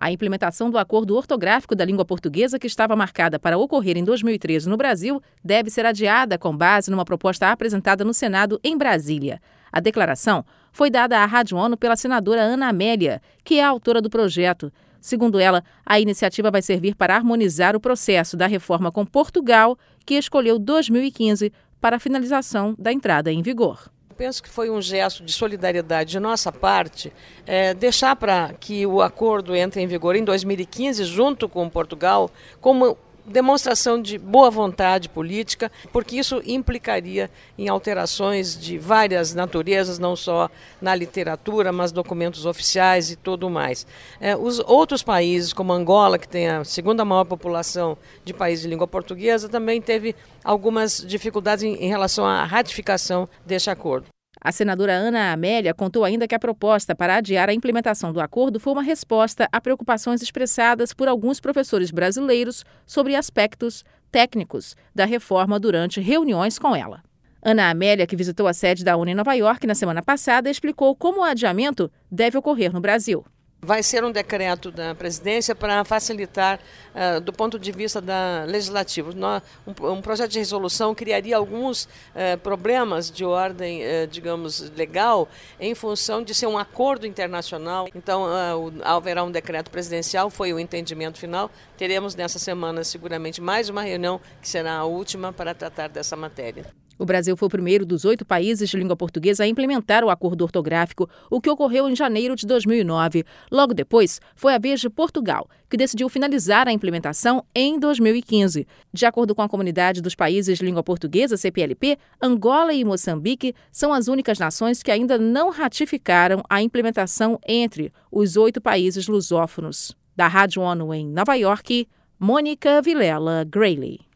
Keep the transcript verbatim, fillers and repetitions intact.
A implementação do acordo ortográfico da língua portuguesa, que estava marcada para ocorrer em dois mil e treze no Brasil, deve ser adiada com base numa proposta apresentada no Senado em Brasília. A declaração foi dada à Rádio ONU pela senadora Ana Amélia, que é a autora do projeto. Segundo ela, a iniciativa vai servir para harmonizar o processo da reforma com Portugal, que escolheu dois mil e quinze para a finalização da entrada em vigor. Penso que foi um gesto de solidariedade de nossa parte é, deixar para que o acordo entre em vigor em dois mil e quinze, junto com Portugal, como demonstração de boa vontade política, porque isso implicaria em alterações de várias naturezas, não só na literatura, mas documentos oficiais e tudo mais. É, os outros países, como Angola, que tem a segunda maior população de países de língua portuguesa, também teve algumas dificuldades em, em relação à ratificação deste acordo. A senadora Ana Amélia contou ainda que a proposta para adiar a implementação do acordo foi uma resposta a preocupações expressadas por alguns professores brasileiros sobre aspectos técnicos da reforma durante reuniões com ela. Ana Amélia, que visitou a sede da ONU em Nova York na semana passada, explicou como o adiamento deve ocorrer no Brasil. Vai ser um decreto da presidência para facilitar, uh, do ponto de vista da legislativo. Nós, um, um projeto de resolução criaria alguns uh, problemas de ordem, uh, digamos, legal, em função de ser um acordo internacional. Então, uh, haverá um decreto presidencial, foi o entendimento final. Teremos nessa semana, seguramente, mais uma reunião, que será a última, para tratar dessa matéria. O Brasil foi o primeiro dos oito países de língua portuguesa a implementar o acordo ortográfico, o que ocorreu em janeiro de dois mil e nove. Logo depois, foi a vez de Portugal, que decidiu finalizar a implementação em dois mil e quinze. De acordo com a Comunidade dos Países de Língua Portuguesa, C P L P, Angola e Moçambique são as únicas nações que ainda não ratificaram a implementação entre os oito países lusófonos. Da Rádio ONU em Nova York, Mônica Vilela Grayley.